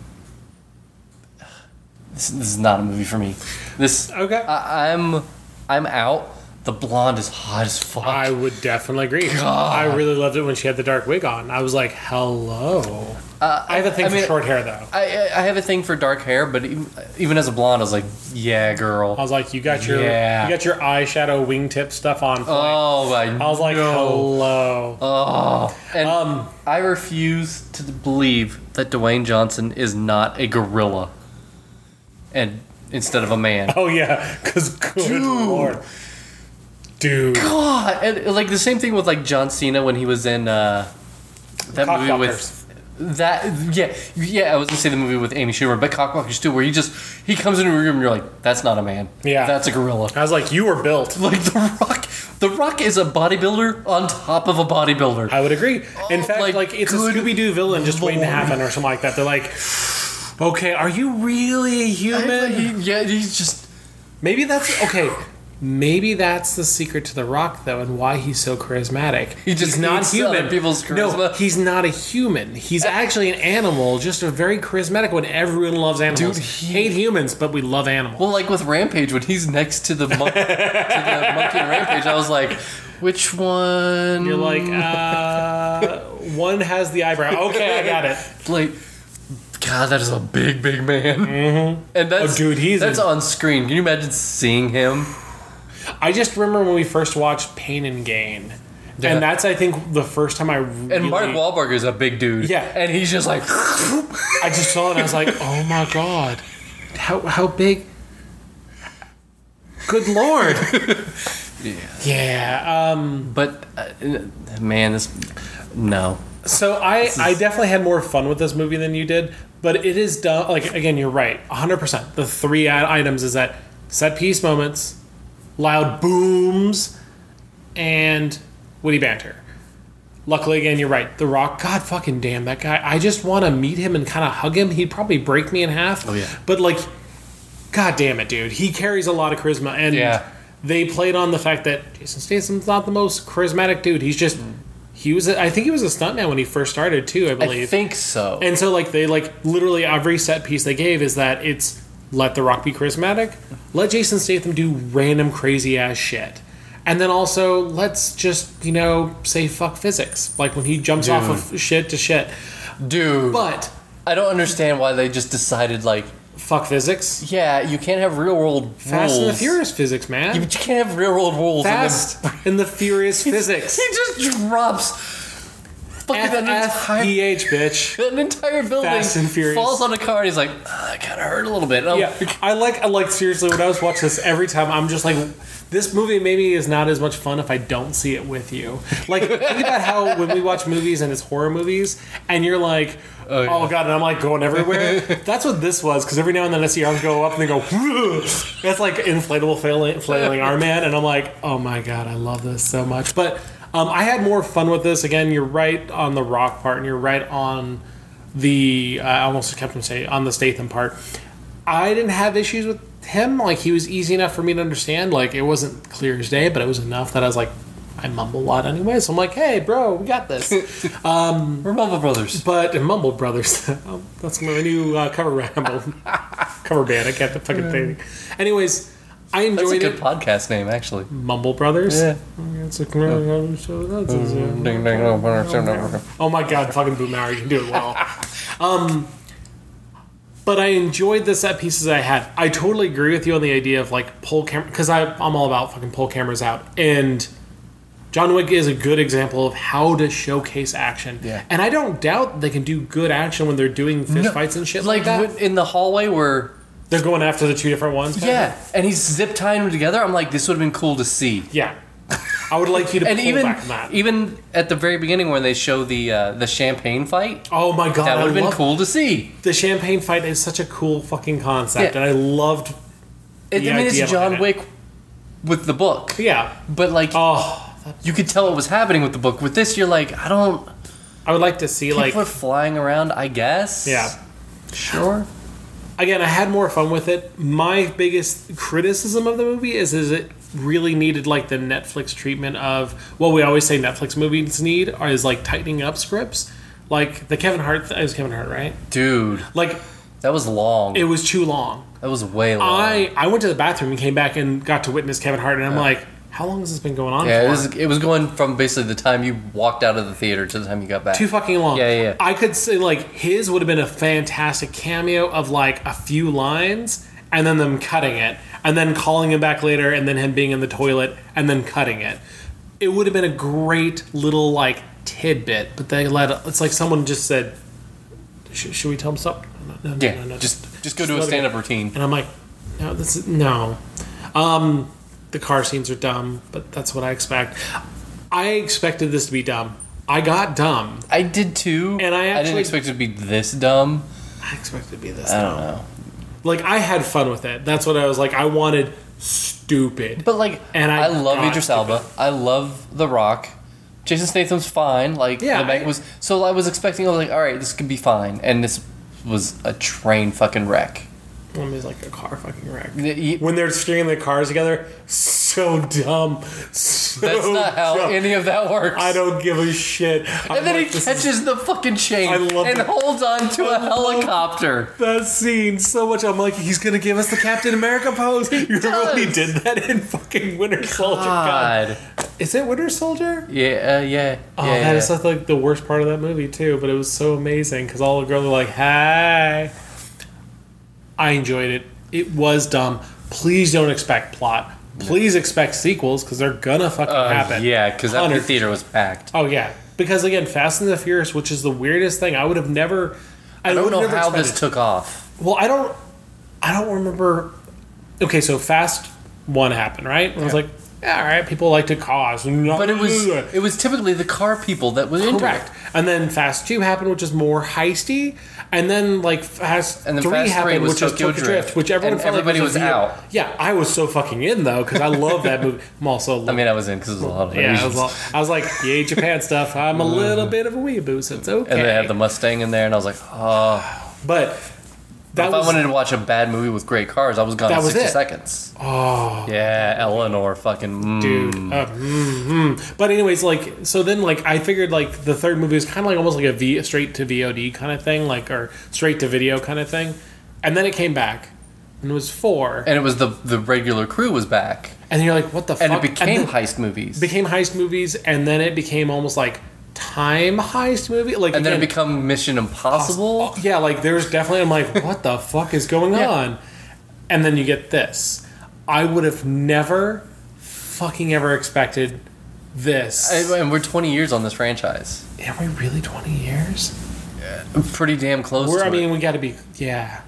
this, this is not a movie for me. This, okay. I, I'm, I'm out. The blonde is hot as fuck. I would definitely agree. God. I really loved it when she had the dark wig on. I was like, hello. Uh, I have a thing I for mean, short hair, though. I I have a thing for dark hair, but even, even as a blonde, I was like, yeah, girl. I was like, you got your Yeah. you got your eyeshadow wingtip stuff on. Point. Oh, I I was like, know. hello. Oh, and Um, I refuse to believe that Dwayne Johnson is not a gorilla, and instead of a man. Oh yeah, because good Dude. lord, dude. God, and like the same thing with like John Cena when he was in uh, that movie Cockblockers. with that. Yeah, yeah. I was gonna say the movie with Amy Schumer, but Cockblockers too, where he just he comes into a room and you're like, that's not a man. Yeah. that's a gorilla. I was like, you were built. Like The Rock, The Rock is a bodybuilder on top of a bodybuilder. I would agree. In Oh, fact, like, like, it's a good Scooby Doo villain just waiting to lord. happen or something like that. They're like, okay, are you really a human? He- yeah, he's just. Maybe that's okay. Maybe that's the secret to The Rock, though, and why he's so charismatic. He just he's not eats human. other people's No, charisma. he's not a human. He's actually an animal, just a very charismatic one. Everyone loves animals. Dude, he- hate humans, but we love animals. Well, like with Rampage, when he's next to the, mon- to the monkey in Rampage, I was like, which one? You're like, uh, one has the eyebrow. Okay, I got it. like, God, that is a big, big man. Mm-hmm. And that's, Oh, dude, he's that's a- on screen. Can you imagine seeing him? I just remember when we first watched Pain and Gain. Yeah. And that's, I think, the first time I really... And Mark Wahlberg is a big dude. Yeah. And he's just like... I just saw it and I was like, oh my God. How, how big... Good Lord. yeah. Yeah, um... But, uh, man, this... No. So I, I definitely had more fun with this movie than you did, but it is done, like, again, you're right, one hundred percent. The three i- items is that set piece moments, loud booms, and witty banter. Luckily, again, you're right. The Rock, God fucking damn, that guy. I just want to meet him and kind of hug him. He'd probably break me in half. Oh, yeah. But, like, God damn it, dude. He carries a lot of charisma. And Yeah. they played on the fact that Jason Statham's not the most charismatic dude. He's just... He was, a, I think he was a stuntman when he first started too. I believe. I think so. And so, like, they like literally every set piece they gave is that it's let The Rock be charismatic, let Jason Statham do random crazy ass shit, and then also let's just you know say fuck physics, like when he jumps Dude. off of shit to shit. Dude. But I don't understand why they just decided, like, fuck physics. yeah, you can't have real world rules. Fast and the Furious physics, man. You, but you can't have real world rules. Fast and the Furious physics. He just drops fucking F an F entire, P H, bitch. an entire building, Fast and Furious. falls on a car, and he's like, ah, I kind of hurt a little bit. And I'm Yeah, like, I like, I like seriously, when I was watching this every time, I'm just like, this movie maybe is not as much fun if I don't see it with you. Like, think about how when we watch movies and it's horror movies, and you're like, oh, yeah. God, and I'm like going everywhere. That's what this was, because every now and then I see arms go up and they go, that's like inflatable flailing, flailing arm man, and I'm like, oh my God, I love this so much. But um, I had more fun with this. Again, you're right on the Rock part, and you're right on the, uh, I almost kept him say, on the Statham part. I didn't have issues with him. Like, he was easy enough for me to understand. Like, it wasn't clear as day, but it was enough that I was like, I mumble a lot anyway. So I'm like, hey, bro, we got this. we're Mumble Brothers. But and Mumble Brothers, oh, that's my new uh, cover ramble, cover band. I kept the fucking thing. Anyways, I That's a enjoyed good it. podcast name, actually. Mumble Brothers. Yeah. It's a, so that's a- Ding, ding, oh, Oh my God, fucking Boomer, you can do it well. um, but I enjoyed the set pieces I had. I totally agree with you on the idea of like pull camera, because I'm all about fucking pull cameras out. And John Wick is a good example of how to showcase action. Yeah. And I don't doubt they can do good action when they're doing fist No, fights and shit like, like that. in the hallway where, They're going after the two different ones. kind yeah, of? and he's zip tying them together. I'm like, this would have been cool to see. Yeah. I would like you to And pull even back on that. even at the very beginning when they show the uh, the champagne fight, Oh my god, that I would have been love- cool to see. The champagne fight is such a cool fucking concept, Yeah. and I loved. It, The I mean, idea it's John behind it. Wick with the book, Yeah. but like Oh, you could tell what was happening with the book. With this, you're like, I don't. I would like to see People like. are flying around. I guess. Yeah. Sure. Again, I had more fun with it. My biggest criticism of the movie is is it really needed like the Netflix treatment of what we always say Netflix movies need are is like tightening up scripts. Like the Kevin Hart, it was Kevin Hart, right? Dude, Like that was long. it was too long. that was way long. I I went to the bathroom and came back and got to witness Kevin Hart, and I'm like, how long has this been going on yeah, for? it was, it was going from basically the time you walked out of the theater to the time you got back. Too fucking long. Yeah, yeah, yeah. I could say like his would have been a fantastic cameo of like a few lines and then them cutting it and then calling him back later and then him being in the toilet and then cutting it. It would have been a great little like tidbit, but they let it's like someone just said, "Should, should we tell him stop?" No, no, Yeah, no, no, just just go do a let it stand-up go. routine. And I'm like, no, this is no. Um, the car scenes are dumb, but that's what I expect. I expected this to be dumb. I got dumb. I did too, And I I didn't actually- expect it to be this dumb. I expected it to be this I dumb. don't know, Like I had fun with it. That's what I was like. I wanted stupid. but like, And I I, love got Idris Elba. stupid. I love The Rock. Jason Statham's fine. Like, Yeah, the Meg I- was so I was expecting. I was like, all right, this could be fine, and this was a train fucking wreck. One is like a car fucking wreck. Y- y- When they're stringing the cars together, so dumb. So That's not how dumb. any of that works. I don't give a shit. I'm And then like, he this catches is- the fucking chain I love and that. holds on to a I love- helicopter. that scene so much. I'm like, he's gonna give us the Captain America pose. You remember when he does. did that in fucking Winter Soldier? God. God. Is it Winter Soldier? Yeah, uh, yeah. Oh, yeah, that yeah. is like the worst part of that movie too. But it was so amazing because all the girls were like, "Hey." I enjoyed it. It was dumb. Please don't expect plot. Please expect sequels because they're gonna fucking Uh, happen. yeah, because that one hundred theater was packed. Oh yeah, because again, Fast and the Furious, which is the weirdest thing. I would have never. I don't would know never how this expected- took off. Well, I don't. I don't remember. Okay, so Fast One happened, right? And I was like, yeah, all right, people like to cause, But it was it was typically the car people that was into correct. it. And then Fast Two happened, which is more heisty. And then like Fast And then Three Fast three happened, was which is Tokyo Tokyo Drift, Drift. which everyone And felt like everybody a was V- out. Yeah, I was so fucking in though because I love that movie. I'm also. I mean, I was in because it was a lot of yeah, I Asians. was, all, I was like, yay, Japan stuff. I'm a little bit of a weeaboo, so it's okay. And they had the Mustang in there, and I was like, oh. but that if was I wanted to watch a bad movie with great cars, I was gone That in was sixty it. seconds. oh. Yeah, Eleanor fucking. Mm. Dude, uh, mm, mm. But anyways, like, so then, like, I figured, like, the third movie was kind of like almost like a V straight to V O D kind of thing, like, or straight to video kind of thing, and then it came back, and it was four, and, And it was the the regular crew was back, then you're like, what the and fuck? it became then heist movies, became heist movies, and then it became almost like time heist movie, like, and then it again, became Mission Impossible. oh, yeah, like, there's definitely, I'm like, what the fuck is going Yeah. on? And then you get this. I would have never fucking ever expected this. And and we're twenty years on this franchise. Are we really twenty years? Pretty damn close We're, to I mean, it. we got to be, yeah.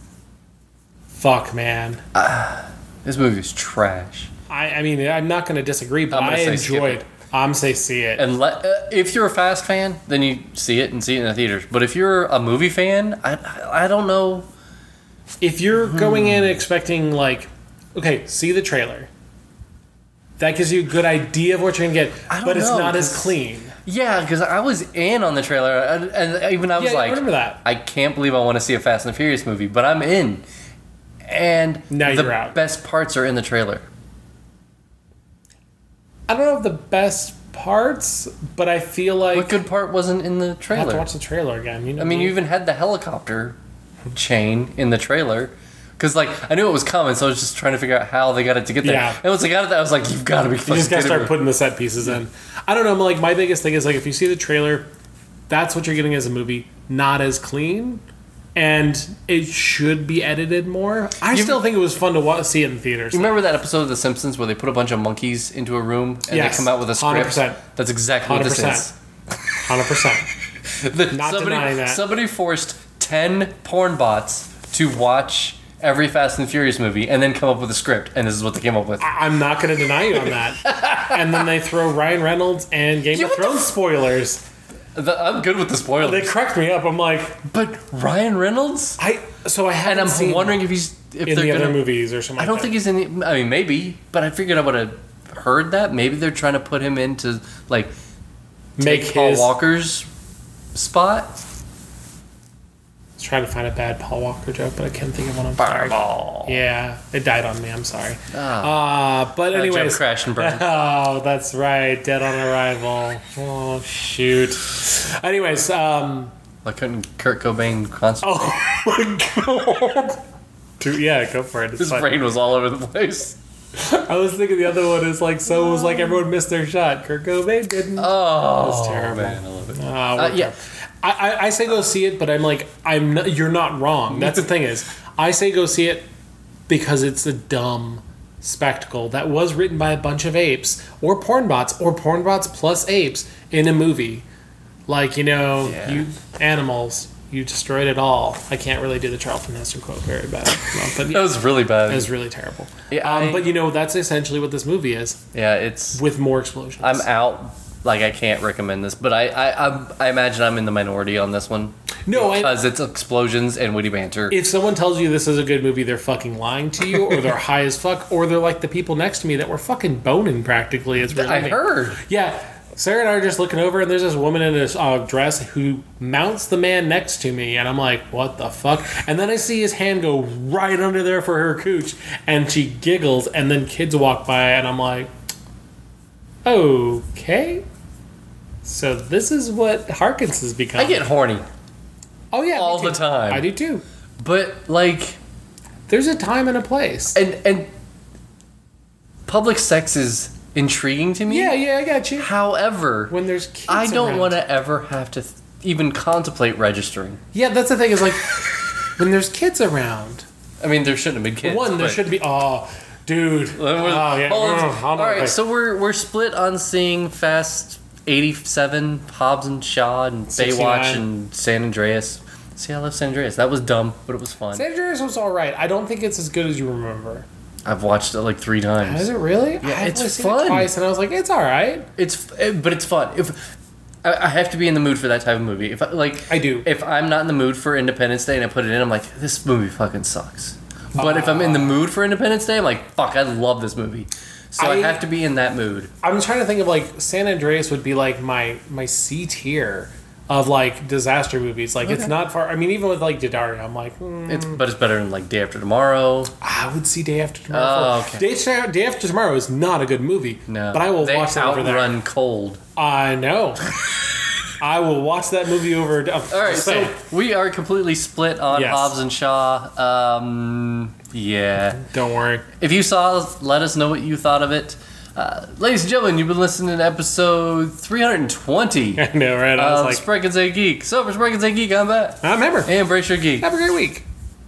Fuck, man. This movie's trash. I, I mean, I'm not going to disagree, but I'm gonna I say skip enjoyed. it. I'm say see it. And let, uh, if you're a Fast fan, then you see it and see it in the theaters. But if you're a movie fan, I I don't know. If you're Hmm. going in expecting like, okay, see the trailer. That gives you a good idea of what you're gonna get, I don't but it's know, not as 'cause- clean. Yeah, because I was in on the trailer, and, and even I was Yeah, I like, remember that. I can't believe I want to see a Fast and the Furious movie, but I'm in. And Now the you're out. best parts are in the trailer. I don't know if the best parts, but I feel like What good part wasn't in the I have to trailer? watch the trailer again. You know I mean, me. you even had the helicopter chain in the trailer. Because, like, I knew it was coming, so I was just trying to figure out how they got it to get there. Yeah. And once I got it, I was like, you've got to be You fucking just gotta kidding start me. putting the set pieces in. I don't know. Like my biggest thing is like if you see the trailer, that's what you're getting as a movie, not as clean, and it should be edited more. I You- still think it was fun to watch, see it in theaters. You remember that episode of The Simpsons where they put a bunch of monkeys into a room and Yes, they come out with a script? one hundred percent. That's exactly what this is. Hundred percent. The- Not somebody, denying that. Somebody forced ten porn bots to watch every Fast and Furious movie and then come up with a script, and this is what they came up with. I'm not going to deny you on that. and then they throw Ryan Reynolds and Game Yeah, of what the Thrones f- spoilers. The- I'm good with the spoilers. They cracked me up. I'm like, but Ryan Reynolds? I so I haven't And I'm seen wondering if he's if in they're the gonna, other movies or something. I don't like think he's in the, I mean maybe, but I figured I would have heard that. Maybe they're trying to put him into like that. Make take Paul his. Walker's spot. I was trying to find a bad Paul Walker joke, but I can't think of one. I'm sorry. Fireball. Yeah, it died on me. I'm sorry. Ah. Uh, but Uh, anyways, Jump, crash, and burn. Oh, that's right. Dead on arrival. Oh shoot. Anyways, um. Why couldn't Kurt Cobain concentrate? Oh my god. Dude, yeah, go for it. It's His fine. brain was all over the place. I was thinking the other one is like so it was like everyone missed their shot. Kurt Cobain didn't. Oh, That's terrible. man, I love it. Ah, Uh, we're yeah. done. I, I I say go see it, but I'm like I'm not, you're not wrong. That's the thing is I say go see it because it's a dumb spectacle that was written by a bunch of apes or porn bots or porn bots plus apes in a movie. Like you know Yeah. you animals you destroyed it all. I can't really do the Charlton Heston quote very bad, but That yeah, was really bad. it was really terrible. Yeah, um, I- but you know that's essentially what this movie is yeah, it's. with more explosions. I'm out. Like I can't recommend this, but I I, I, I imagine I'm in the minority on this one. No, I- because it's explosions and witty banter. If someone tells you this is a good movie, they're fucking lying to you, or they're high as fuck, or they're like the people next to me that were fucking boning practically. It's really I me. heard. Yeah, Sarah and I are just looking over, and there's this woman in this uh, dress who mounts the man next to me, and I'm like, what the fuck? And then I see his hand go right under there for her cooch, and she giggles, and then kids walk by, and I'm like, okay. So this is what Harkins has become. I get horny, oh yeah, me all too. the time. I do too. but like, There's a time and a place. and and public sex is intriguing to me. Yeah, yeah, I got you. However, When there's kids I don't around. want to ever have to th- even contemplate registering. Yeah, that's the thing is like when there's kids around. I mean, there shouldn't have been kids. One, there but- should be. Oh, dude. Oh Well, we're- yeah. hold on. Mm, All I'll right, know. so we're we're split on seeing Fast eighty-seven, Hobbs and Shaw, and Baywatch, sixty-nine. and San Andreas. See, I love San Andreas. That was dumb, but it was fun. San Andreas was all right. I don't think it's as good as you remember. I've watched it like three times. Is it really? Yeah, I've it's only seen fun. It twice, and I was like, it's all right. It's eh, but it's fun. If I, I have to be in the mood for that type of movie. If I, like I do. If I'm not in the mood for Independence Day and I put it in, I'm like, this movie fucking sucks. But if I'm in the mood for Independence Day, I'm like, fuck, I love this movie. So I, I- have to be in that mood. I'm trying to think of like San Andreas would be like my my C tier of like disaster movies. Like it's Okay. not far. I mean, even with like Daddario, I'm like, hmm, It's but it's better than like Day After Tomorrow. I would see Day After Tomorrow. Oh, first. okay. Day, Day After Tomorrow is not a good movie. No, but I will they watch that over there. outrun Cold. I know. I will watch that movie over. All right, so we are completely split on Yes. Hobbs and Shaw. Um, yeah. don't worry. If you saw, let us know what you thought of it. Uh, ladies and gentlemen, you've been listening to episode three hundred twenty I know, right? I was of like, Spread and Say Geek. So for Spread and Say Geek, I'm back. I remember. And Brace Your Geek. Have a great week.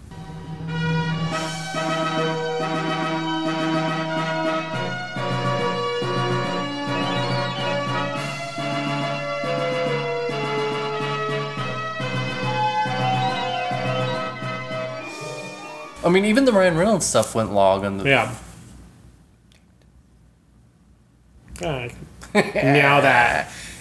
I mean, even the Ryan Reynolds stuff went log on the. Yeah. Uh, now that.